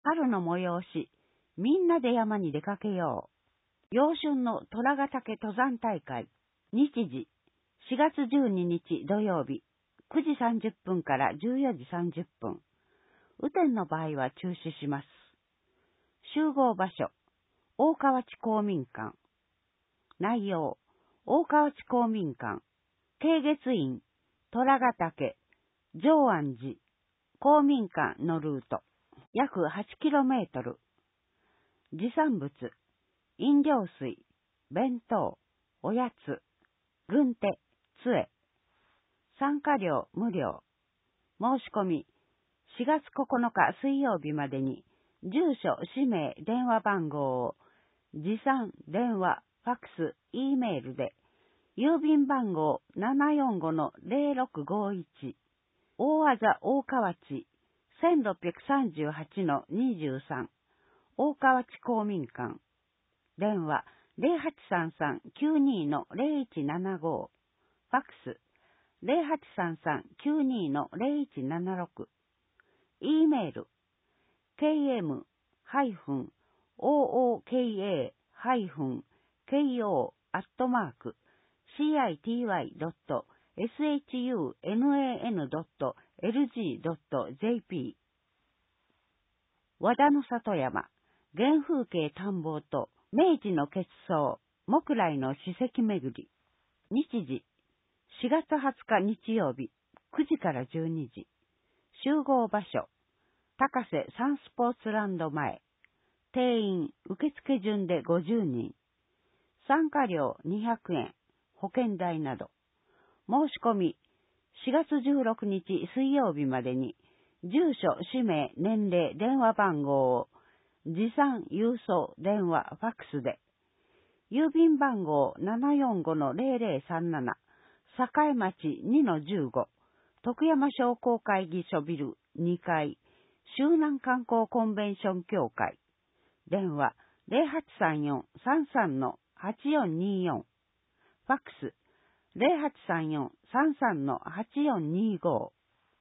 春の催し、みんなで山に出かけよう。陽春の虎ヶ岳登山大会。日時、4月12日土曜日、9時30分から14時30分。雨天の場合は中止します。集合場所、大河内公民館。内容、大河内公民館、慶月院、虎ヶ岳、上安寺、公民館のルート、約 8km。持参物、飲料水、弁当、おやつ、軍手、杖。参加料無料。申し込み、4月9日水曜日までに、住所、氏名、電話番号を、持参、電話、ファックス、Eメールで、郵便番号 745-0651、大字大河内、1638-23、大河内公民館。電話、0833-92-0175、ファックス、0833-92-0176、Eメール、km-koka.shunnan.lg.jp。 和田の里山、原風景探訪と明治の結晶、木来の史跡巡り。日時、4月20日日曜日、9時から12時。集合場所、高瀬サンスポーツランド前。定員、受付順で50人。参加料200円、保険代など。申し込み、4月16日水曜日までに、住所、氏名、年齢、電話番号を、持参、郵送、電話、ファックスで。郵便番号 745-0037、栄町 2-15、徳山商工会議所ビル2階、周南観光コンベンション協会。電話 0834-33-8424。ファックス 0834-33-8425。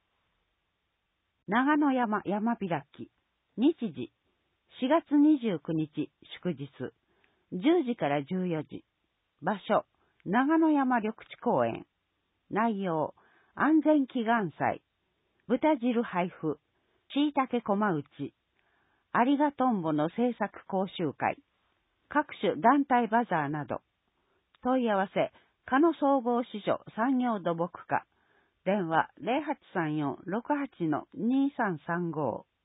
長野山山開き。日時、4月29日祝日、10時から14時。場所、長野山緑地公園。内容、安全祈願祭、豚汁配布、しいたけ駒打ち、ありがとんぼの制作講習会、各種団体バザーなど。問い合わせ、加野総合支所産業土木課。電話 0834-68-2335。